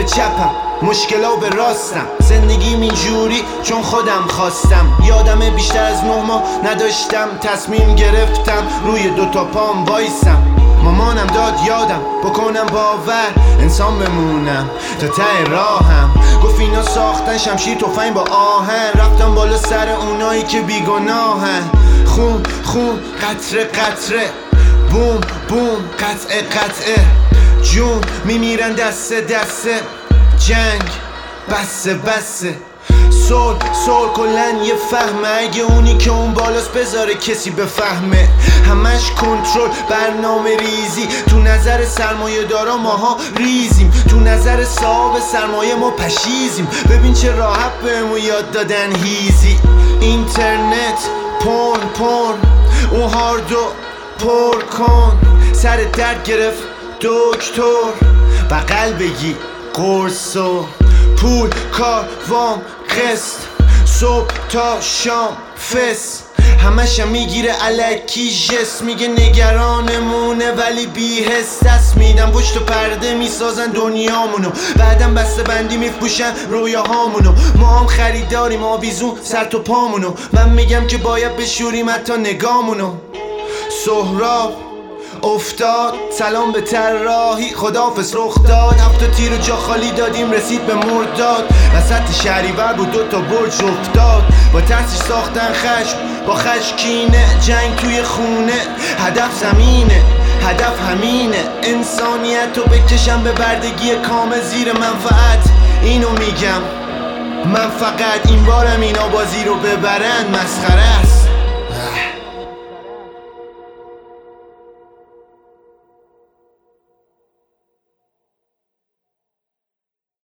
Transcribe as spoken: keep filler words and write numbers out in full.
چپم، مشکلا به راستم. زندگیم اینجوری چون خودم خواستم. یادم بیشتر از نه ماه نداشتم، تصمیم گرفتم روی دوتا پام وایسم. مامانم داد یادم بکنم باور انسان بمونم تا ته راهم. گفت اینا ساختن شمشیر تفنگ با آهن. رفتم بالا سر اونایی که بیگناهن. خون خون قطره قطره، بوم بوم قطعه قطعه، جون میمیرن دسته دسته. جنگ بسه بسه، سول سول کلن یه فهمه. اگه اونی که اون بالاست بذاره کسی بفهمه. همش کنترل، برنامه ریزی. تو نظر سرمایه دارا ماها ریزیم، تو نظر صاحب سرمایه ما پشیزیم. ببین چه راحت بهمون یاد دادن هیزی. اینترنت پون پون، اون هاردو پر کن. سر درد گرفت دکتر، بغل بگی قرص و پول کار وام قسط. صبح تا شام فس، همشم میگیره الکی جس. میگه نگرانمونه ولی بی حس. دست میدم پشت پرده میسازن دنیامونو، بعدم بسته بندی میفروشن رویاهامونو. ما هم خریداریم آویزون سر تو پامونو. من میگم که باید بشوریم حتی نگامونو. سهراب افتاد، سلام به طراحی، خداحافظ رخ داد. هفت تیر و جا خالی دادیم رسید به مرداد. وسط شهریور بود دو تا برج افتاد. با ترسش ساختن خشم با خشکینه. جنگ توی خونه، هدف زمینه، هدف همینه. انسانیت رو بکشم به بردگی کامل زیر منفعت. اینو میگم من فقط، این بارم اینا بازی رو ببرن مسخره است.